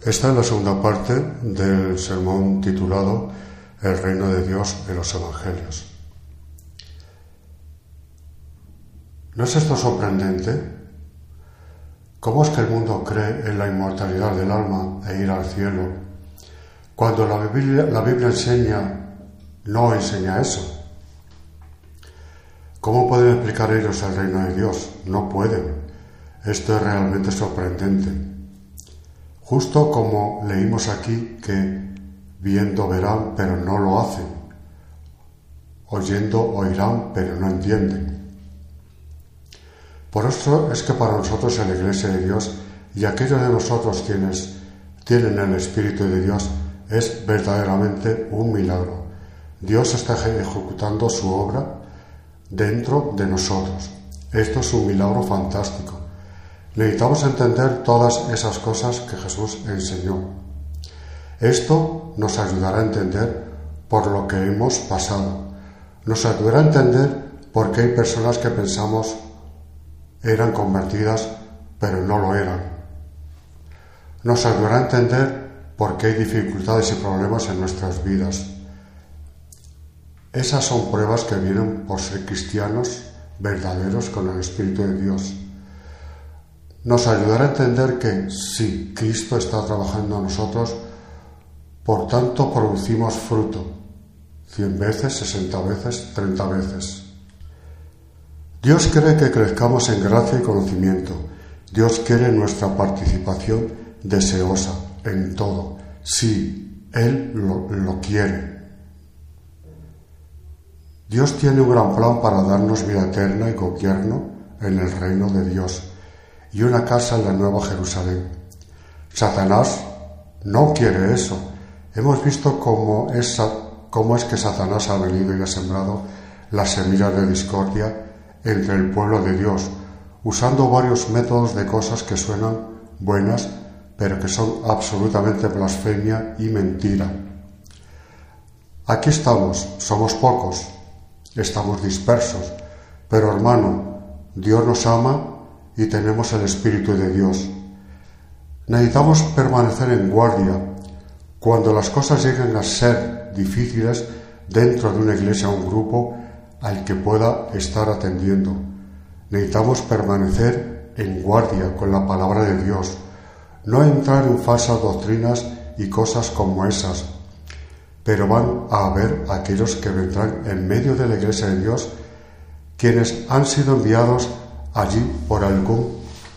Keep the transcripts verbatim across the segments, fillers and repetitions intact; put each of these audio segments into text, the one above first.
Esta es la segunda parte del sermón titulado El reino de Dios en los Evangelios. ¿No es esto sorprendente? ¿Cómo es que el mundo cree en la inmortalidad del alma e ir al cielo, cuando la Biblia, la Biblia enseña, no enseña eso? ¿Cómo pueden explicar ellos el reino de Dios? No pueden. Esto es realmente sorprendente. Justo como leímos aquí que viendo verán, pero no lo hacen. Oyendo oirán, pero no entienden. Por eso es que para nosotros en la Iglesia de Dios y aquellos de nosotros quienes tienen el Espíritu de Dios es verdaderamente un milagro. Dios está ejecutando su obra dentro de nosotros. Esto es un milagro fantástico. Necesitamos entender todas esas cosas que Jesús enseñó. Esto nos ayudará a entender por lo que hemos pasado. Nos ayudará a entender por qué hay personas que pensamos eran convertidas, pero no lo eran. Nos ayudará a entender por qué hay dificultades y problemas en nuestras vidas. Esas son pruebas que vienen por ser cristianos verdaderos con el Espíritu de Dios. Nos ayudará a entender que sí, Cristo está trabajando en nosotros, por tanto producimos fruto, cien veces, sesenta veces, treinta veces. Dios quiere que crezcamos en gracia y conocimiento. Dios quiere nuestra participación deseosa en todo. Sí, Él lo, lo quiere. Dios tiene un gran plan para darnos vida eterna y gobierno en el reino de Dios y una casa en la Nueva Jerusalén. Satanás no quiere eso. Hemos visto cómo es, cómo es que Satanás ha venido y ha sembrado las semillas de discordia entre el pueblo de Dios, usando varios métodos de cosas que suenan buenas, pero que son absolutamente blasfemia y mentira. Aquí estamos, somos pocos, estamos dispersos, pero hermano, Dios nos ama y tenemos el Espíritu de Dios. Necesitamos permanecer en guardia cuando las cosas lleguen a ser difíciles dentro de una iglesia o un grupo al que pueda estar atendiendo. Necesitamos permanecer en guardia con la palabra de Dios, no entrar en falsas doctrinas y cosas como esas, pero van a haber aquellos que vendrán en medio de la iglesia de Dios, quienes han sido enviados allí por algún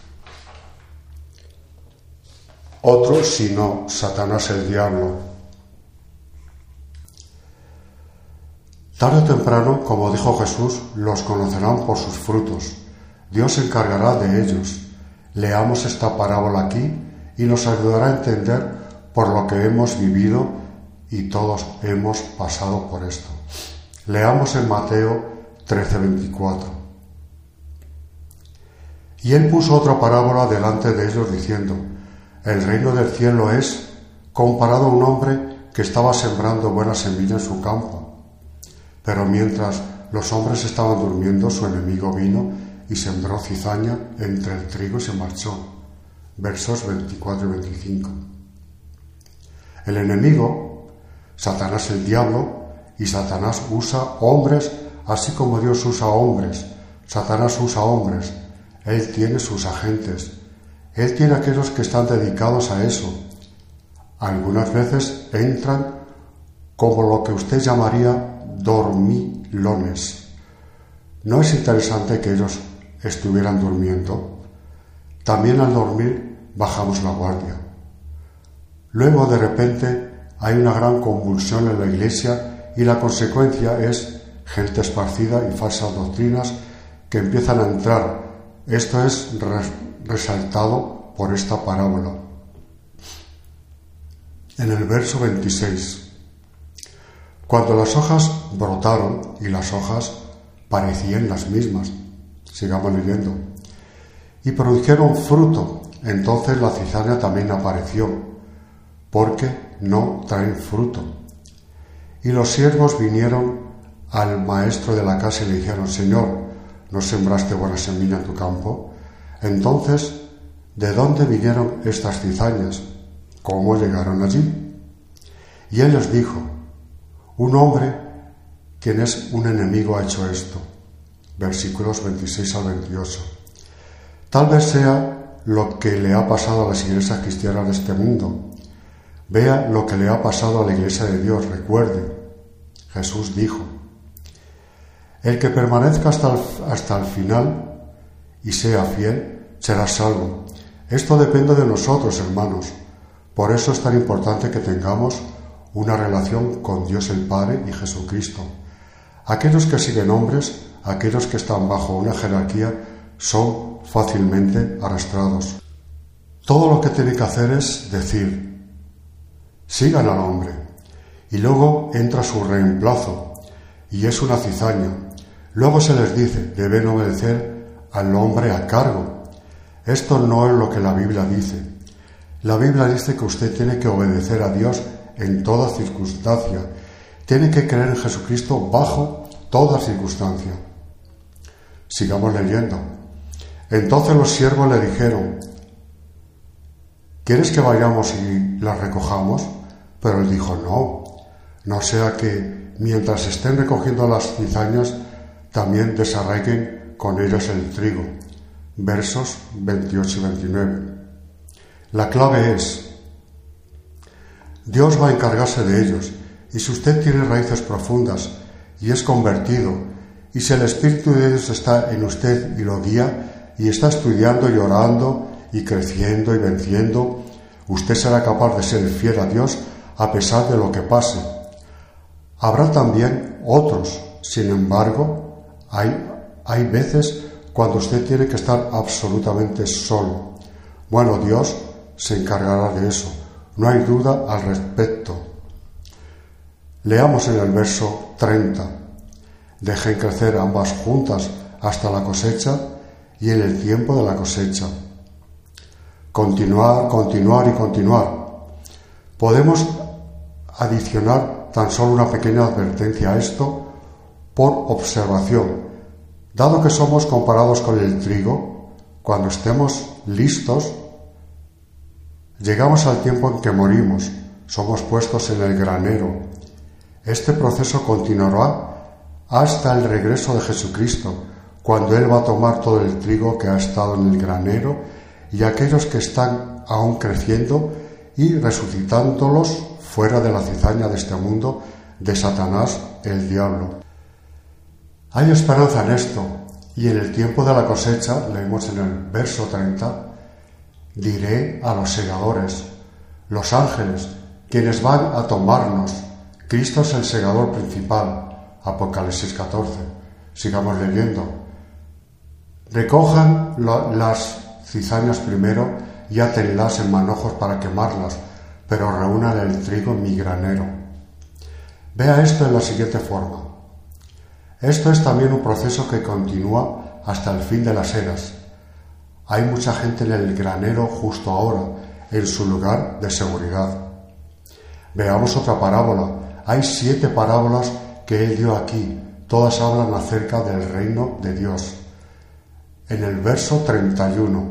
otro, sino Satanás el diablo. Tarde o temprano, como dijo Jesús, los conocerán por sus frutos. Dios se encargará de ellos. Leamos esta parábola aquí y nos ayudará a entender por lo que hemos vivido y todos hemos pasado por esto. Leamos en Mateo trece veinticuatro. Y él puso otra parábola delante de ellos diciendo: el reino del cielo es comparado a un hombre que estaba sembrando buena semilla en su campo. Pero mientras los hombres estaban durmiendo, su enemigo vino y sembró cizaña entre el trigo y se marchó. Versos veinticuatro y veinticinco. El enemigo, Satanás el diablo, y Satanás usa hombres así como Dios usa hombres. Satanás usa hombres. Él tiene sus agentes. Él tiene aquellos que están dedicados a eso. Algunas veces entran como lo que usted llamaría dormilones. ¿No es interesante que ellos estuvieran durmiendo? También al dormir bajamos la guardia. Luego de repente hay una gran convulsión en la iglesia y la consecuencia es gente esparcida y falsas doctrinas que empiezan a entrar. Esto es resaltado por esta parábola. En el verso veintiséis, cuando las hojas brotaron y las hojas parecían las mismas, sigamos leyendo, y produjeron fruto, entonces la cizaña también apareció, porque no traen fruto. Y los siervos vinieron al maestro de la casa y le dijeron: Señor, ¿no sembraste buena semilla en tu campo? Entonces, ¿de dónde vinieron estas cizañas? cómo llegaron allí. Y él les dijo: un hombre, quien es un enemigo, ha hecho esto. Versículos veintiséis al veintiocho. Tal vez sea lo que le ha pasado a las iglesias cristianas de este mundo. Vea lo que le ha pasado a la iglesia de Dios. Recuerde, Jesús dijo: el que permanezca hasta el, hasta el final y sea fiel, será salvo. Esto depende de nosotros, hermanos. Por eso es tan importante que tengamos una relación con Dios el Padre y Jesucristo. Aquellos que siguen hombres, aquellos que están bajo una jerarquía, son fácilmente arrastrados. Todo lo que tiene que hacer es decir: sigan al hombre. Y luego entra su reemplazo, y es una cizaña. Luego se les dice: deben obedecer al hombre a cargo. Esto no es lo que la Biblia dice. La Biblia dice que usted tiene que obedecer a Dios en toda circunstancia. Tiene que creer en Jesucristo bajo toda circunstancia. Sigamos leyendo. Entonces los siervos le dijeron: ¿quieres que vayamos y las recojamos? Pero él dijo: no, no sea que mientras estén recogiendo las cizañas, también desarraiguen con ellas el trigo. Versos veintiocho y veintinueve. La clave es: Dios va a encargarse de ellos, y si usted tiene raíces profundas y es convertido, y si el Espíritu de Dios está en usted y lo guía, y está estudiando y orando y creciendo y venciendo, usted será capaz de ser fiel a Dios a pesar de lo que pase. Habrá también otros, sin embargo, hay, hay veces cuando usted tiene que estar absolutamente solo. Bueno, Dios se encargará de eso, no hay duda al respecto. Leamos en el verso treinta: dejen crecer ambas juntas hasta la cosecha y en el tiempo de la cosecha. Continuar, continuar y continuar. Podemos adicionar tan solo una pequeña advertencia a esto por observación. Dado que somos comparados con el trigo, cuando estemos listos, llegamos al tiempo en que morimos, somos puestos en el granero. Este proceso continuará hasta el regreso de Jesucristo, cuando Él va a tomar todo el trigo que ha estado en el granero y aquellos que están aún creciendo y resucitándolos fuera de la cizaña de este mundo, de Satanás, el diablo. Hay esperanza en esto, y en el tiempo de la cosecha, leemos en el verso treinta, diré a los segadores, los ángeles, quienes van a tomarnos. Cristo es el segador principal. Apocalipsis catorce. Sigamos leyendo. Recojan lo, las cizañas primero y átenlas en manojos para quemarlas, pero reúnan el trigo en mi granero. Vea esto en la siguiente forma. Esto es también un proceso que continúa hasta el fin de las eras. Hay mucha gente en el granero justo ahora, en su lugar de seguridad. Veamos otra parábola. Hay siete parábolas que él dio aquí. Todas hablan acerca del reino de Dios. En el verso treinta y uno.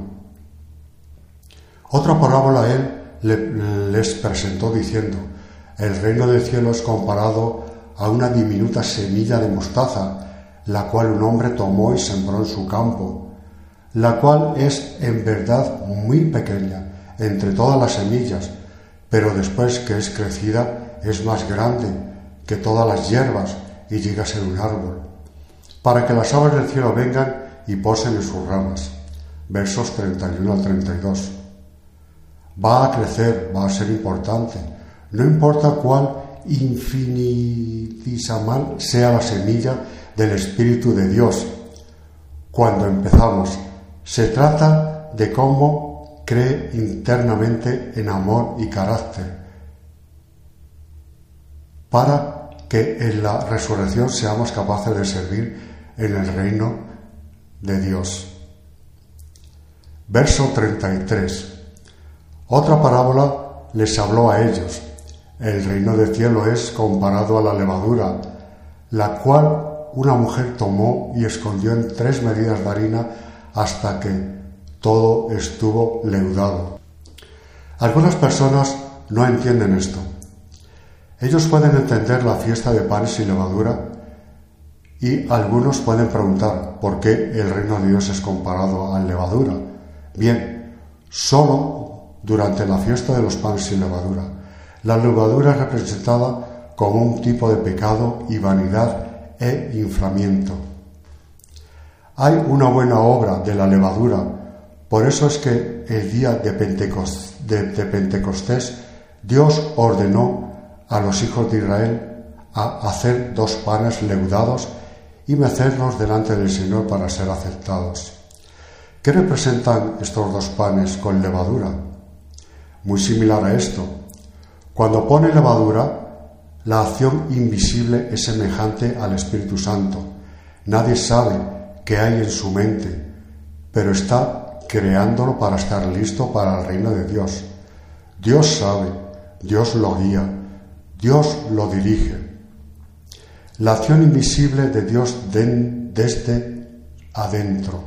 Otra parábola él le, les presentó diciendo: el reino del cielo es comparado a una diminuta semilla de mostaza, la cual un hombre tomó y sembró en su campo, la cual es en verdad muy pequeña entre todas las semillas, pero después que es crecida es más grande que todas las hierbas y llega a ser un árbol, para que las aves del cielo vengan y posen en sus ramas. Versos treinta y uno al treinta y dos. Va a crecer, va a ser importante, no importa cuál infinitesimal sea la semilla del Espíritu de Dios. Cuando empezamos, se trata de cómo cree internamente en amor y carácter, para que en la resurrección seamos capaces de servir en el reino de Dios. Verso treinta y tres. Otra parábola les habló a ellos. El reino del cielo es comparado a la levadura, la cual una mujer tomó y escondió en tres medidas de harina hasta que todo estuvo leudado. Algunas personas no entienden esto. Ellos pueden entender la fiesta de panes sin levadura y algunos pueden preguntar por qué el reino de Dios es comparado a la levadura. Bien, solo durante la fiesta de los panes sin levadura. La levadura es representada como un tipo de pecado y vanidad e inflamiento. Hay una buena obra de la levadura, por eso es que el día de Pentecostés, de, de Pentecostés Dios ordenó a los hijos de Israel a hacer dos panes leudados y mecerlos delante del Señor para ser aceptados. ¿Qué representan estos dos panes con levadura? Muy similar a esto. Cuando pone levadura, la acción invisible es semejante al Espíritu Santo. Nadie sabe qué hay en su mente, pero está creándolo para estar listo para el reino de Dios. Dios sabe, Dios lo guía, Dios lo dirige. La acción invisible de Dios den, desde adentro.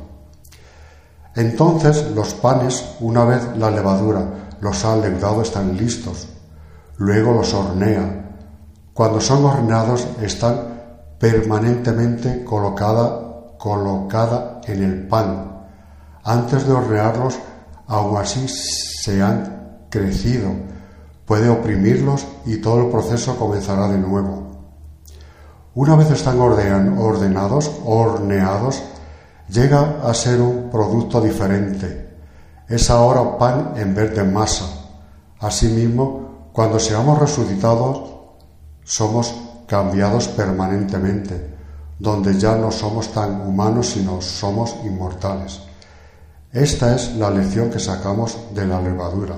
Entonces los panes, una vez la levadura los ha leudado, están listos. Luego los hornea. Cuando son horneados están permanentemente colocada, colocada en el pan. Antes de hornearlos, aún así se han crecido. Puede oprimirlos y todo el proceso comenzará de nuevo. Una vez están ordenados, horneados, llega a ser un producto diferente. Es ahora pan en vez de masa. Asimismo, cuando seamos resucitados, somos cambiados permanentemente, donde ya no somos tan humanos, sino somos inmortales. Esta es la lección que sacamos de la levadura.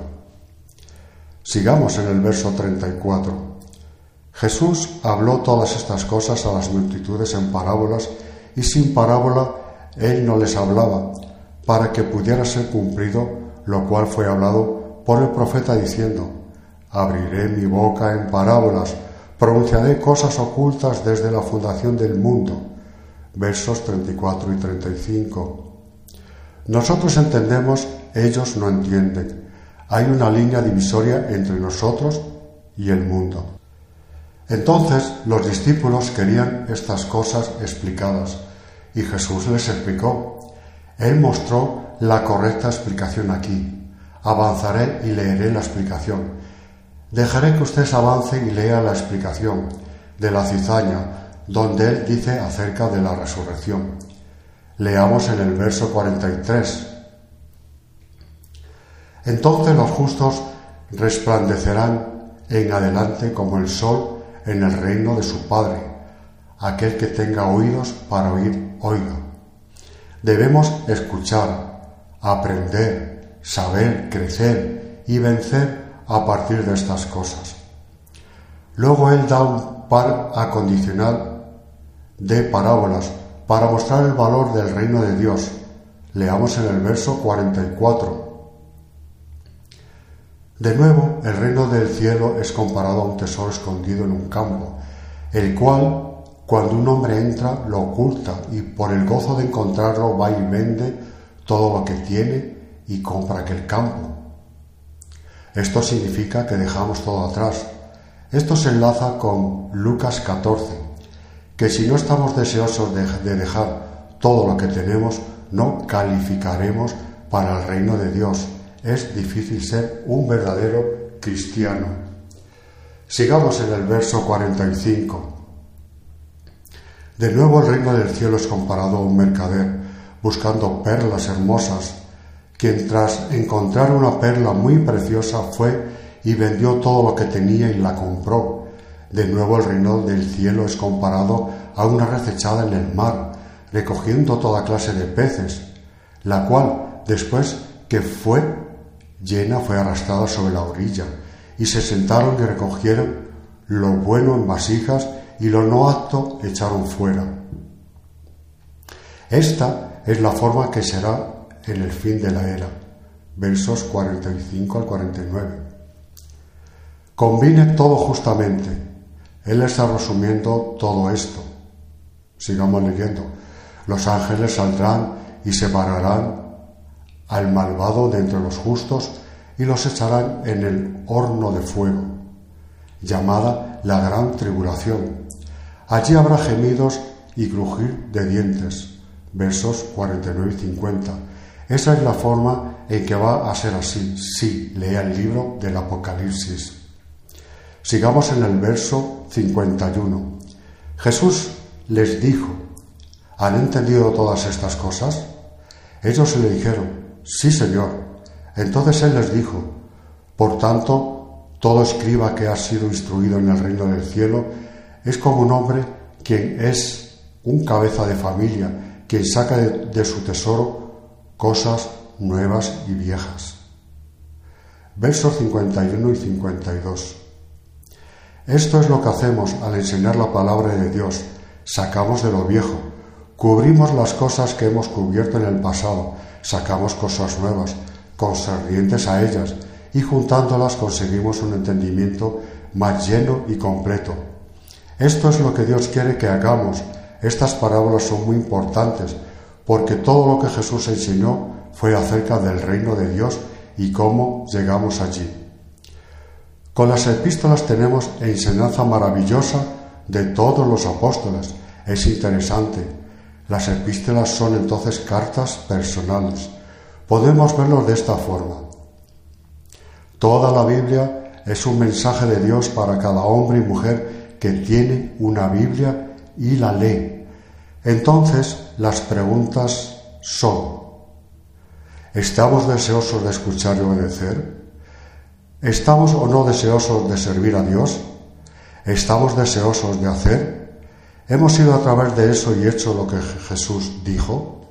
Sigamos en el verso treinta y cuatro. Jesús habló todas estas cosas a las multitudes en parábolas, y sin parábola él no les hablaba, para que pudiera ser cumplido lo cual fue hablado por el profeta diciendo: abriré mi boca en parábolas, pronunciaré cosas ocultas desde la fundación del mundo. Versos treinta y cuatro y treinta y cinco. Nosotros entendemos, ellos no entienden. Hay una línea divisoria entre nosotros y el mundo. Entonces los discípulos querían estas cosas explicadas y Jesús les explicó. Él mostró la correcta explicación aquí. Avanzaré y leeré la explicación. Dejaré que ustedes avancen y lean la explicación de la cizaña, donde él dice acerca de la resurrección. Leamos en el verso cuarenta y tres. Entonces los justos resplandecerán en adelante como el sol en el reino de su Padre. Aquel que tenga oídos para oír, oiga. Debemos escuchar, aprender, saber, crecer y vencer a partir de estas cosas. Luego él da un par acondicional de parábolas para mostrar el valor del reino de Dios. Leamos en el verso cuarenta y cuatro. De nuevo, el reino del cielo es comparado a un tesoro escondido en un campo, el cual, cuando un hombre entra, lo oculta y por el gozo de encontrarlo va y vende todo lo que tiene y compra aquel campo. Esto significa que dejamos todo atrás. Esto se enlaza con Lucas catorce, que si no estamos deseosos de, de dejar todo lo que tenemos, no calificaremos para el reino de Dios. Es difícil ser un verdadero cristiano. Sigamos en el verso cuarenta y cinco. De nuevo el reino del cielo es comparado a un mercader buscando perlas hermosas, quien tras encontrar una perla muy preciosa fue y vendió todo lo que tenía y la compró. De nuevo el reino del cielo es comparado a una red echada en el mar, recogiendo toda clase de peces, la cual, después que fue llena, fue arrastrada sobre la orilla, y se sentaron y recogieron lo bueno en vasijas, y lo no apto echaron fuera. Esta es la forma que será en el fin de la era. Versos cuarenta y cinco al cuarenta y nueve. Combine todo justamente. Él está resumiendo todo esto. Sigamos leyendo. Los ángeles saldrán y separarán al malvado de entre los justos y los echarán en el horno de fuego, llamada la gran tribulación. Allí habrá gemidos y crujir de dientes. Versos cuarenta y nueve y cincuenta. Esa es la forma en que va a ser así. Sí, lea el libro del Apocalipsis. Sigamos en el verso cincuenta y uno. Jesús les dijo: ¿han entendido todas estas cosas? Ellos le dijeron: sí, Señor. Entonces él les dijo: por tanto, todo escriba que ha sido instruido en el reino del cielo es como un hombre quien es un cabeza de familia, quien saca de, de su tesoro cosas nuevas y viejas. Versos cincuenta y uno y cincuenta y dos. Esto es lo que hacemos al enseñar la palabra de Dios. Sacamos de lo viejo, cubrimos las cosas que hemos cubierto en el pasado, sacamos cosas nuevas, concernientes a ellas, y juntándolas conseguimos un entendimiento más lleno y completo. Esto es lo que Dios quiere que hagamos. Estas parábolas son muy importantes, porque todo lo que Jesús enseñó fue acerca del reino de Dios y cómo llegamos allí. Con las epístolas tenemos enseñanza maravillosa de todos los apóstoles. Es interesante. Las epístolas son entonces cartas personales. Podemos verlo de esta forma. Toda la Biblia es un mensaje de Dios para cada hombre y mujer que tiene una Biblia y la lee. Entonces, las preguntas son: ¿estamos deseosos de escuchar y obedecer? ¿Estamos o no deseosos de servir a Dios? ¿Estamos deseosos de hacer? ¿Hemos ido a través de eso y hecho lo que Jesús dijo?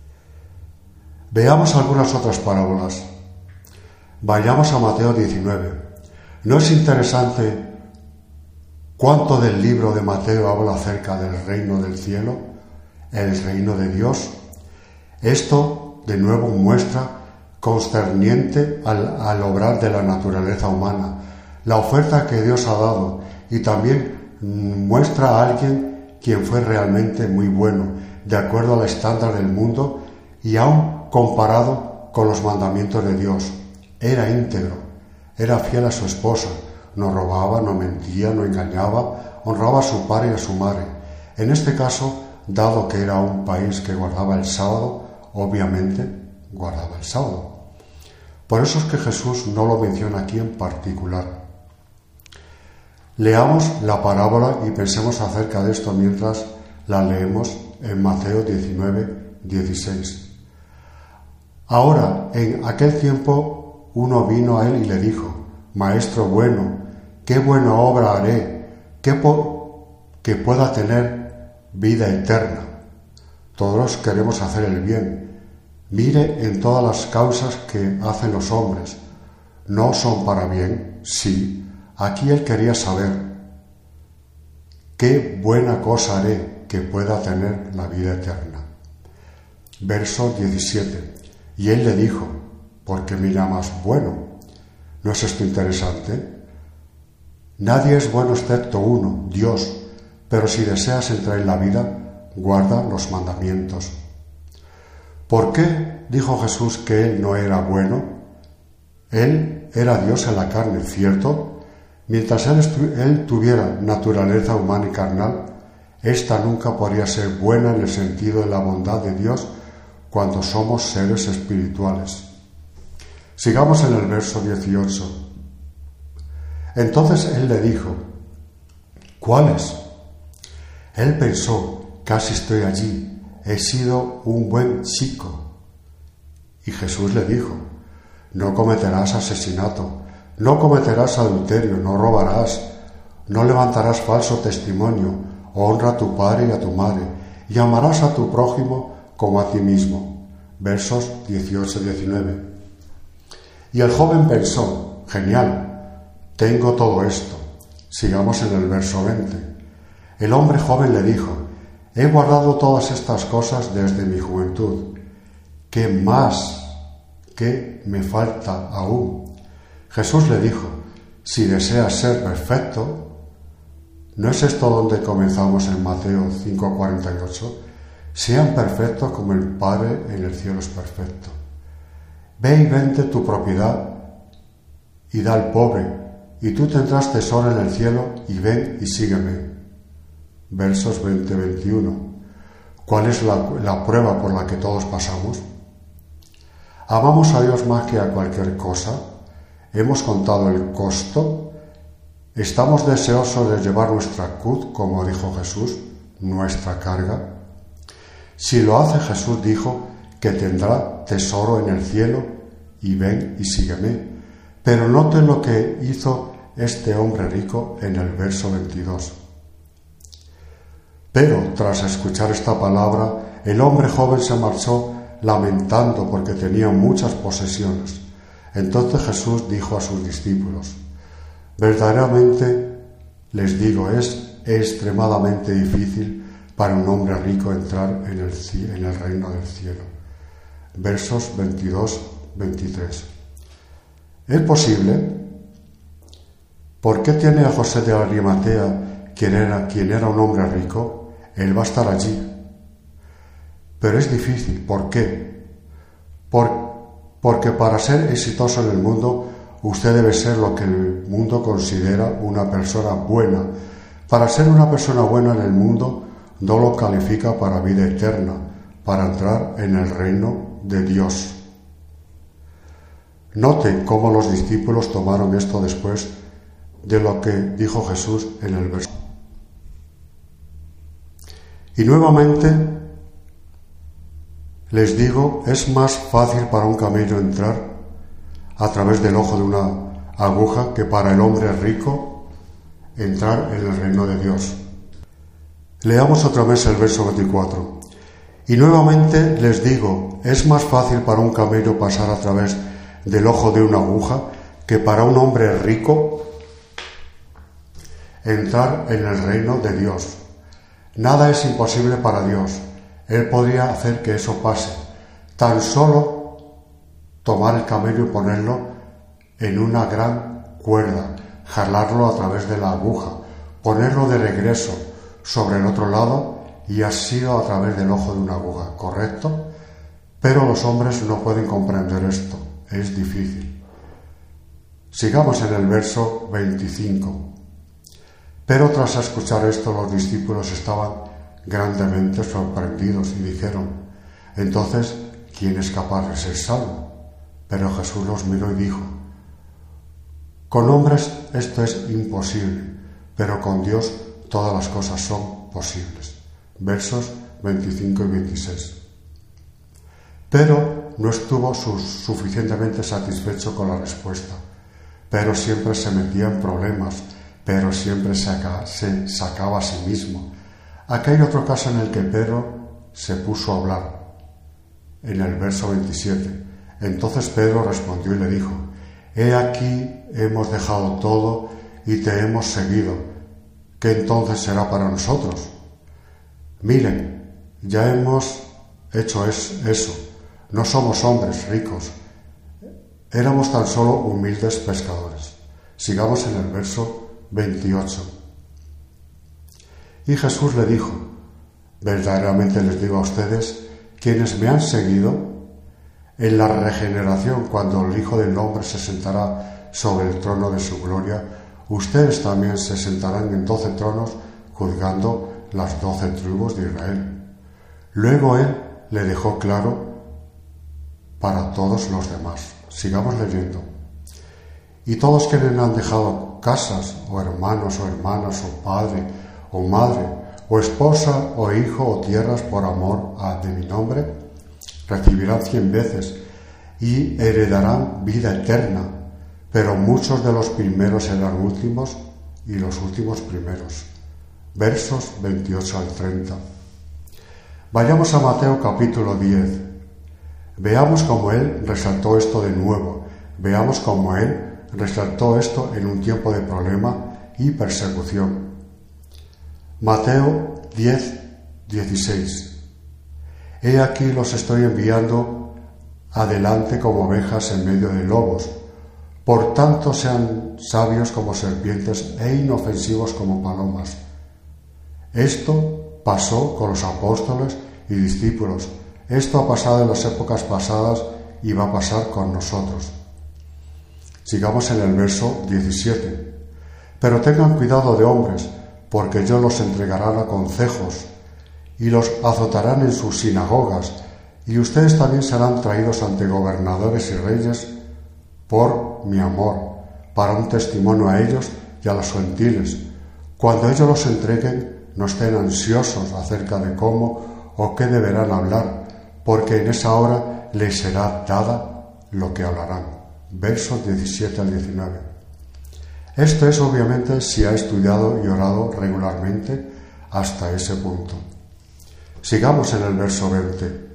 Veamos algunas otras parábolas. Vayamos a Mateo diecinueve. ¿No es interesante cuánto del libro de Mateo habla acerca del reino del cielo, el reino de Dios? Esto de nuevo muestra concerniente al, al obrar de la naturaleza humana, la oferta que Dios ha dado, y también muestra a alguien quien fue realmente muy bueno, de acuerdo al estándar del mundo y aún comparado con los mandamientos de Dios. Era íntegro, era fiel a su esposa, no robaba, no mentía, no engañaba, honraba a su padre y a su madre. En este caso, dado que era un país que guardaba el sábado, obviamente guardaba el sábado. Por eso es que Jesús no lo menciona aquí en particular. Leamos la parábola y pensemos acerca de esto mientras la leemos en Mateo diecinueve, dieciséis. Ahora, en aquel tiempo, uno vino a él y le dijo: Maestro bueno, qué buena obra haré, que, po- que pueda tener vida eterna. Todos queremos hacer el bien. Mire en todas las causas que hacen los hombres. ¿No son para bien? Sí. Aquí él quería saber: ¿qué buena cosa haré que pueda tener la vida eterna? Verso diecisiete. Y él le dijo: ¿por qué me llamas bueno? ¿No es esto interesante? Nadie es bueno excepto uno, Dios, pero si deseas entrar en la vida, guarda los mandamientos. ¿Por qué dijo Jesús que él no era bueno? Él era Dios en la carne, ¿cierto? Mientras él, estu- él tuviera naturaleza humana y carnal, ésta nunca podría ser buena en el sentido de la bondad de Dios cuando somos seres espirituales. Sigamos en el verso dieciocho. Entonces él le dijo: ¿cuáles? Él pensó: casi estoy allí, he sido un buen chico. Y Jesús le dijo: no cometerás asesinato, no cometerás adulterio, no robarás, no levantarás falso testimonio, honra a tu padre y a tu madre, y amarás a tu prójimo como a ti mismo. Versos dieciocho y diecinueve. Y el joven pensó: genial, tengo todo esto. Sigamos en el verso veinte. El hombre joven le dijo: he guardado todas estas cosas desde mi juventud. ¿Qué más? ¿Qué me falta aún? Jesús le dijo: si deseas ser perfecto, ¿no es esto donde comenzamos en Mateo cinco cuarenta y ocho? Sean perfectos como el Padre en el cielo es perfecto. Ve y vende tu propiedad y da al pobre, y tú tendrás tesoro en el cielo, y ven y sígueme. Versos veinte a veintiuno. ¿Cuál es la, la prueba por la que todos pasamos? ¿Amamos a Dios más que a cualquier cosa? ¿Hemos contado el costo? ¿Estamos deseosos de llevar nuestra cruz, como dijo Jesús, nuestra carga? Si lo hace, Jesús dijo que tendrá tesoro en el cielo, y ven y sígueme. Pero noten lo que hizo este hombre rico en el verso veintidós. Pero tras escuchar esta palabra, el hombre joven se marchó lamentando porque tenía muchas posesiones. Entonces Jesús dijo a sus discípulos: verdaderamente les digo, es extremadamente difícil para un hombre rico entrar en el, en el reino del cielo. Versos veintidós a veintitrés. ¿Es posible? ¿Por qué tiene a José de Arimatea, quien era, quien era un hombre rico? Él va a estar allí. Pero es difícil. ¿Por qué? Por, porque para ser exitoso en el mundo, usted debe ser lo que el mundo considera una persona buena. Para ser una persona buena en el mundo, no lo califica para vida eterna, para entrar en el reino de Dios. Note cómo los discípulos tomaron esto después de lo que dijo Jesús en el verso. Y nuevamente les digo, es más fácil para un camello entrar a través del ojo de una aguja que para el hombre rico entrar en el reino de Dios. Leamos otra vez el verso veinticuatro. Y nuevamente les digo, es más fácil para un camello pasar a través del ojo de una aguja que para un hombre rico entrar en el reino de Dios. Nada es imposible para Dios. Él podría hacer que eso pase. Tan solo tomar el camello y ponerlo en una gran cuerda, jalarlo a través de la aguja, ponerlo de regreso sobre el otro lado y así a través del ojo de una aguja, ¿correcto? Pero los hombres no pueden comprender esto, es difícil. Sigamos en el verso veinticinco. Pero tras escuchar esto, los discípulos estaban grandemente sorprendidos y dijeron: entonces, ¿quién es capaz de ser salvo? Pero Jesús los miró y dijo: con hombres esto es imposible, pero con Dios todas las cosas son posibles. Versos veinticinco y veintiséis. Pero no estuvo suficientemente satisfecho con la respuesta, pero siempre se metía en problemas, pero siempre se sacaba a sí mismo. Aquí hay otro caso en el que Pedro se puso a hablar. En el verso veintisiete. Entonces Pedro respondió y le dijo: he aquí hemos dejado todo y te hemos seguido. ¿Qué entonces será para nosotros? Miren, ya hemos hecho eso. No somos hombres ricos. Éramos tan solo humildes pescadores. Sigamos en el verso veintiocho. Y Jesús le dijo: verdaderamente les digo a ustedes, quienes me han seguido, en la regeneración, cuando el Hijo del Hombre se sentará sobre el trono de su gloria, ustedes también se sentarán en doce tronos, juzgando las doce tribus de Israel. Luego él le dejó claro para todos los demás. Sigamos leyendo. Y todos quienes han dejado casas, o hermanos, o hermanas, o padre, o madre, o esposa, o hijo, o tierras por amor a, de mi nombre, recibirán cien veces y heredarán vida eterna. Pero muchos de los primeros serán últimos y los últimos primeros. Versos veintiocho al treinta. Vayamos a Mateo capítulo diez. Veamos cómo él resaltó esto de nuevo. Veamos cómo él resaltó esto en un tiempo de problema y persecución. Mateo diez, dieciséis. He aquí los estoy enviando adelante como ovejas en medio de lobos. Por tanto, sean sabios como serpientes e inofensivos como palomas. Esto pasó con los apóstoles y discípulos. Esto ha pasado en las épocas pasadas y va a pasar con nosotros. Sigamos en el verso diecisiete. Pero tengan cuidado de hombres, porque ellos los entregarán a concejos y los azotarán en sus sinagogas, y ustedes también serán traídos ante gobernadores y reyes por mi amor, para un testimonio a ellos y a los gentiles. Cuando ellos los entreguen, no estén ansiosos acerca de cómo o qué deberán hablar, porque en esa hora les será dada lo que hablarán. Versos diecisiete al diecinueve. Esto es obviamente si ha estudiado y orado regularmente hasta ese punto. Sigamos en el verso veinte.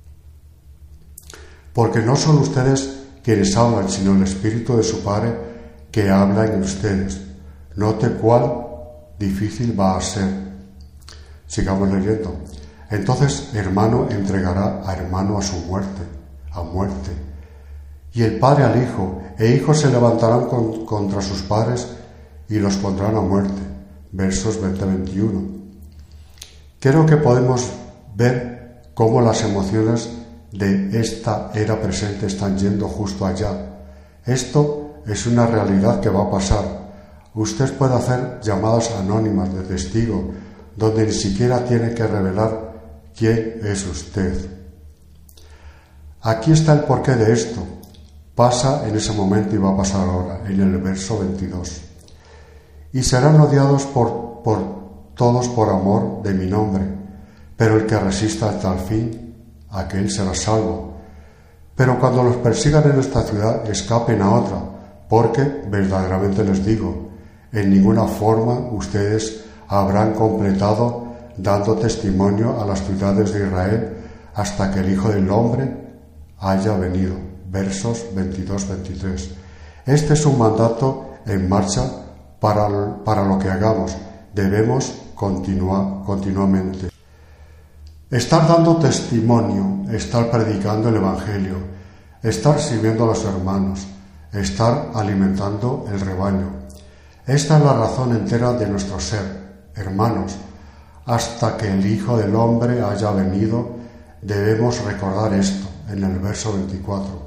Porque no son ustedes quienes hablan, sino el Espíritu de su Padre que habla en ustedes. Note cuál difícil va a ser. Sigamos leyendo. Entonces hermano entregará a hermano a su muerte, a muerte. Y el padre al hijo, e hijos se levantarán con, contra sus padres y los pondrán a muerte. Versos veinte a veintiuno. Creo que podemos ver cómo las emociones de esta era presente están yendo justo allá. Esto es una realidad que va a pasar. Usted puede hacer llamadas anónimas de testigo, donde ni siquiera tiene que revelar quién es usted. Aquí está el porqué de esto. Pasa en ese momento y va a pasar ahora, en el verso veintidós. Y serán odiados por, por todos por amor de mi nombre, pero el que resista hasta el fin, aquel será salvo. Pero cuando los persigan en esta ciudad, escapen a otra, porque verdaderamente les digo, en ninguna forma ustedes habrán completado dando testimonio a las ciudades de Israel hasta que el Hijo del Hombre haya venido. Versos veintidós a veintitrés. Este es un mandato en marcha para, para lo que hagamos. Debemos continuar continuamente. Estar dando testimonio, estar predicando el Evangelio, estar sirviendo a los hermanos, estar alimentando el rebaño. Esta es la razón entera de nuestro ser, hermanos. Hasta que el Hijo del Hombre haya venido, debemos recordar esto en el verso veinticuatro.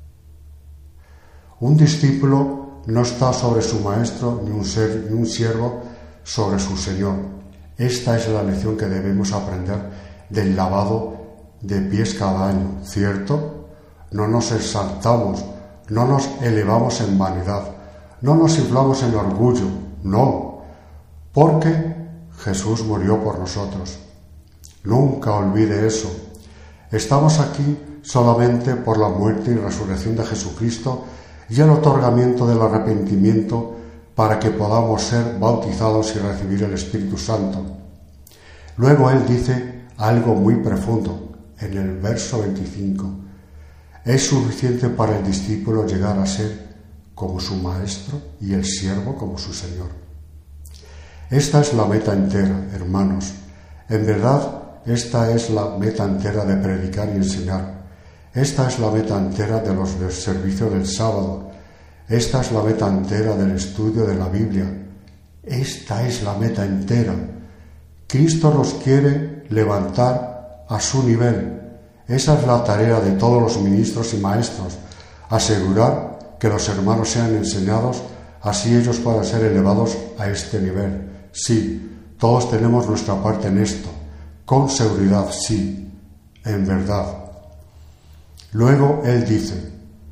Un discípulo no está sobre su maestro, ni un, ser, ni un siervo sobre su señor. Esta es la lección que debemos aprender del lavado de pies cada año, ¿cierto? No nos exaltamos, no nos elevamos en vanidad, no nos inflamos en orgullo, no, porque Jesús murió por nosotros. Nunca olvide eso. Estamos aquí solamente por la muerte y resurrección de Jesucristo y el otorgamiento del arrepentimiento para que podamos ser bautizados y recibir el Espíritu Santo. Luego él dice algo muy profundo en el verso veinticinco. Es suficiente para el discípulo llegar a ser como su maestro y el siervo como su Señor. Esta es la meta entera, hermanos. En verdad, esta es la meta entera de predicar y enseñar. Esta es la meta entera de los del servicio del sábado. Esta es la meta entera del estudio de la Biblia. Esta es la meta entera. Cristo nos quiere levantar a su nivel. Esa es la tarea de todos los ministros y maestros, asegurar que los hermanos sean enseñados, así ellos puedan ser elevados a este nivel. Sí, todos tenemos nuestra parte en esto, con seguridad, sí, en verdad. Luego él dice,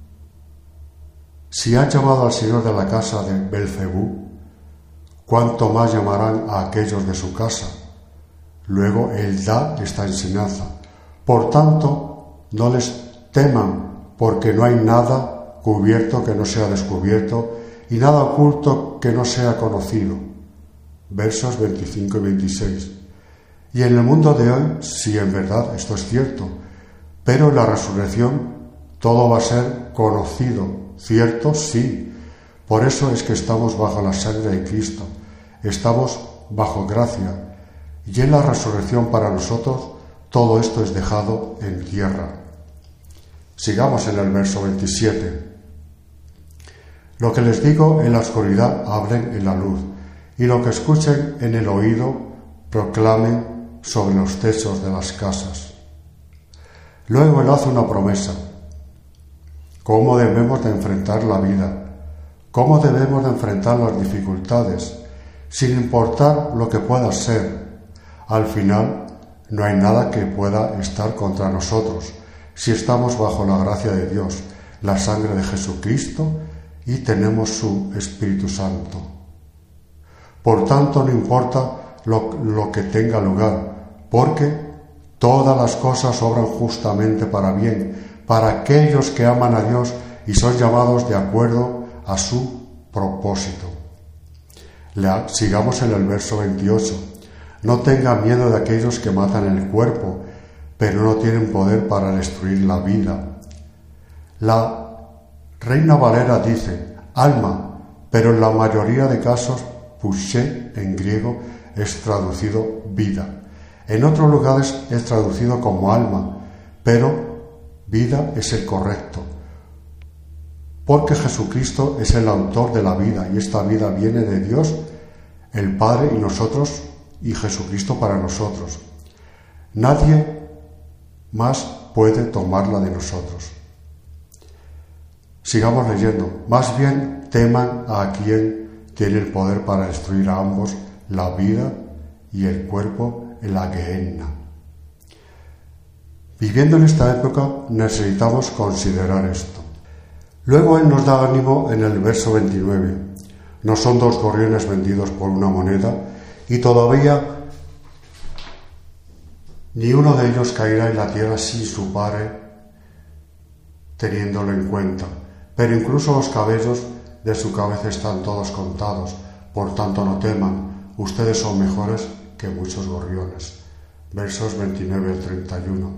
si han llamado al señor de la casa de Belcebú, ¿cuánto más llamarán a aquellos de su casa? Luego él da esta enseñanza. Por tanto, no les teman, porque no hay nada cubierto que no sea descubierto y nada oculto que no sea conocido. Versos veinticinco y veintiséis. Y en el mundo de hoy, sí, en verdad, esto es cierto, pero en la resurrección todo va a ser conocido. ¿Cierto? Sí. Por eso es que estamos bajo la sangre de Cristo. Estamos bajo gracia. Y en la resurrección para nosotros todo esto es dejado en tierra. Sigamos en el verso veintisiete. Lo que les digo en la oscuridad, hablen en la luz, y lo que escuchen en el oído, proclamen sobre los techos de las casas. Luego él hace una promesa. ¿Cómo debemos de enfrentar la vida? cómo debemos de enfrentar las dificultades, sin importar lo que pueda ser. Al final, no hay nada que pueda estar contra nosotros, si estamos bajo la gracia de Dios, la sangre de Jesucristo y tenemos su Espíritu Santo. Por tanto, no importa lo, lo que tenga lugar, porque todas las cosas obran justamente para bien, para aquellos que aman a Dios y son llamados de acuerdo a su propósito. La, sigamos en el verso veintiocho. No tengan miedo de aquellos que matan el cuerpo, pero no tienen poder para destruir la vida. La Reina Valera dice alma, pero en la mayoría de casos psche en griego es traducido vida. En otros lugares es traducido como alma, pero vida es el correcto, porque Jesucristo es el autor de la vida y esta vida viene de Dios, el Padre y nosotros, y Jesucristo para nosotros. Nadie más puede tomarla de nosotros. Sigamos leyendo. Más bien teman a quien tiene el poder para destruir a ambos, la vida y el cuerpo, en la Gehenna. Viviendo en esta época necesitamos considerar esto. Luego Él nos da ánimo en el verso veintinueve. No son dos gorriones vendidos por una moneda, y todavía ni uno de ellos caerá en la tierra sin su padre teniéndolo en cuenta. Pero incluso los cabellos de su cabeza están todos contados. Por tanto, no teman, ustedes son mejores que muchos gorriones. Versos veintinueve al treinta y uno.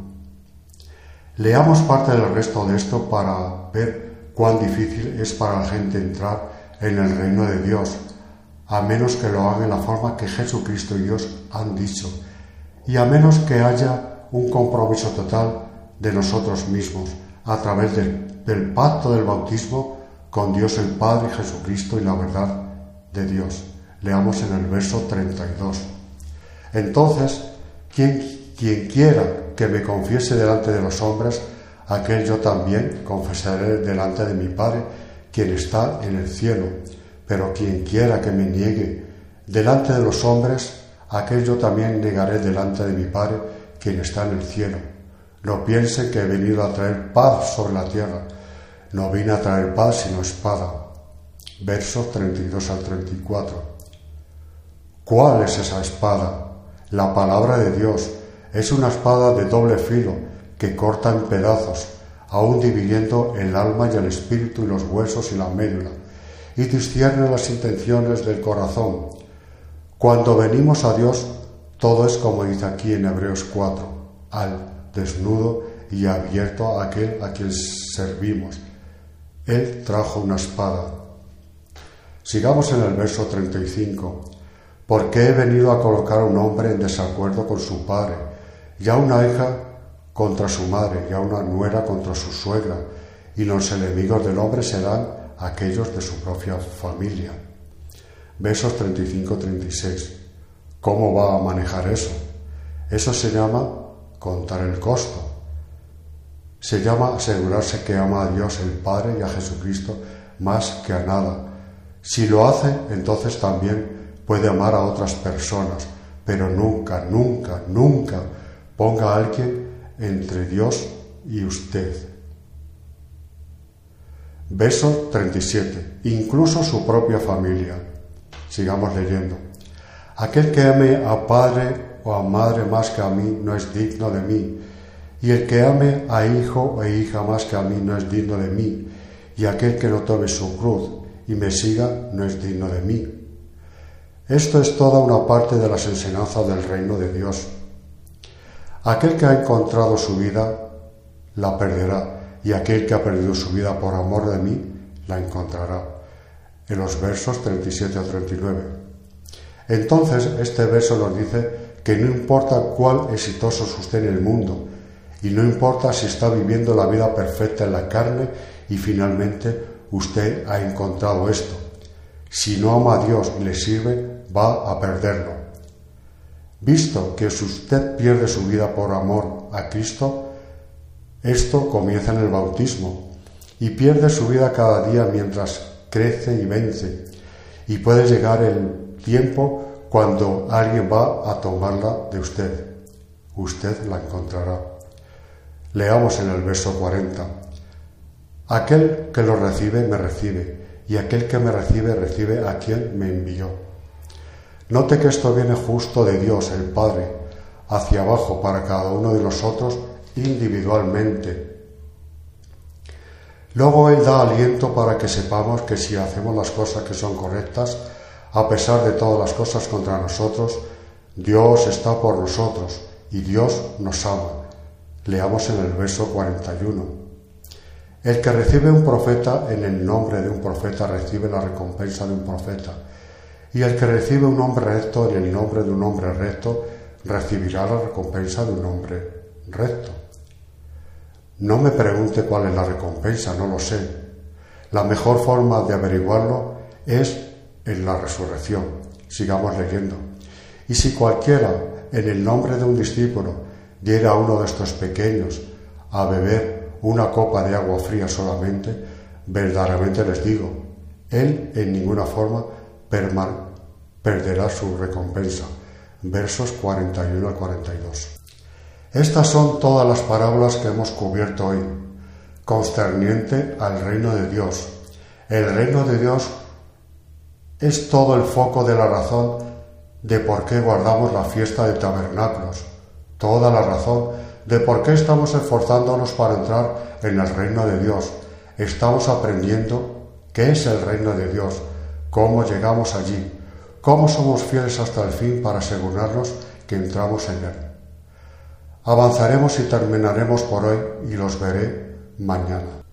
Leamos parte del resto de esto para ver cuán difícil es para la gente entrar en el reino de Dios, a menos que lo haga en la forma que Jesucristo y Dios han dicho, y a menos que haya un compromiso total de nosotros mismos a través del, del pacto del bautismo con Dios el Padre, Jesucristo y la verdad de Dios. Leamos en el verso treinta y dos. Entonces, quien, quien quiera que me confiese delante de los hombres, aquel yo también confesaré delante de mi Padre, quien está en el cielo. Pero quien quiera que me niegue delante de los hombres, aquel yo también negaré delante de mi Padre, quien está en el cielo. No piense que he venido a traer paz sobre la tierra. No vine a traer paz, sino espada. Versos treinta y dos al treinta y cuatro. ¿Cuál es esa espada? La palabra de Dios. Es una espada de doble filo que corta en pedazos, aún dividiendo el alma y el espíritu y los huesos y la médula, y discierne las intenciones del corazón. Cuando venimos a Dios, todo es como dice aquí en Hebreos cuatro, al desnudo y abierto a aquel a quien servimos. Él trajo una espada. Sigamos en el verso treinta y cinco. Porque he venido a colocar a un hombre en desacuerdo con su padre, y a una hija contra su madre, y a una nuera contra su suegra, y los enemigos del hombre serán aquellos de su propia familia. Versos treinta y cinco a treinta y seis. ¿Cómo va a manejar eso? Eso se llama contar el costo. Se llama asegurarse que ama a Dios el Padre y a Jesucristo más que a nada. Si lo hace, entonces también puede amar a otras personas, pero nunca, nunca, nunca ponga a alguien entre Dios y usted. Verso treinta y siete. Incluso su propia familia. Sigamos leyendo. Aquel que ame a padre o a madre más que a mí no es digno de mí, y el que ame a hijo e hija más que a mí no es digno de mí, y aquel que no tome su cruz y me siga no es digno de mí. Esto es toda una parte de las enseñanzas del reino de Dios. Aquel que ha encontrado su vida, la perderá, y aquel que ha perdido su vida por amor de mí, la encontrará. En los versos treinta y siete a treinta y nueve. Entonces, este verso nos dice que no importa cuál exitoso es usted en el mundo, y no importa si está viviendo la vida perfecta en la carne y finalmente usted ha encontrado esto. Si no ama a Dios y le sirve, va a perderlo. Visto que si usted pierde su vida por amor a Cristo, esto comienza en el bautismo y pierde su vida cada día mientras crece y vence, y puede llegar el tiempo cuando alguien va a tomarla de usted. Usted la encontrará. Leamos en el verso cuarenta. Aquel que lo recibe, me recibe, y aquel que me recibe, recibe a quien me envió. Note que esto viene justo de Dios, el Padre, hacia abajo para cada uno de nosotros individualmente. Luego Él da aliento para que sepamos que si hacemos las cosas que son correctas, a pesar de todas las cosas contra nosotros, Dios está por nosotros y Dios nos ama. Leamos en el verso cuarenta y uno. El que recibe un profeta en el nombre de un profeta recibe la recompensa de un profeta, y el que recibe un hombre recto en el nombre de un hombre recto recibirá la recompensa de un hombre recto. No me pregunte cuál es la recompensa, no lo sé. La mejor forma de averiguarlo es en la resurrección. Sigamos leyendo. Y si cualquiera en el nombre de un discípulo diera a uno de estos pequeños a beber una copa de agua fría solamente, verdaderamente les digo, él en ninguna forma perderá su recompensa. Versos cuarenta y uno al cuarenta y dos. Estas son todas las parábolas que hemos cubierto hoy, concerniente al reino de Dios. El reino de Dios es todo el foco de la razón de por qué guardamos la fiesta de tabernáculos, toda la razón de por qué estamos esforzándonos para entrar en el reino de Dios. Estamos aprendiendo qué es el reino de Dios, cómo llegamos allí, cómo somos fieles hasta el fin para asegurarnos que entramos en él. Avanzaremos y terminaremos por hoy y los veré mañana.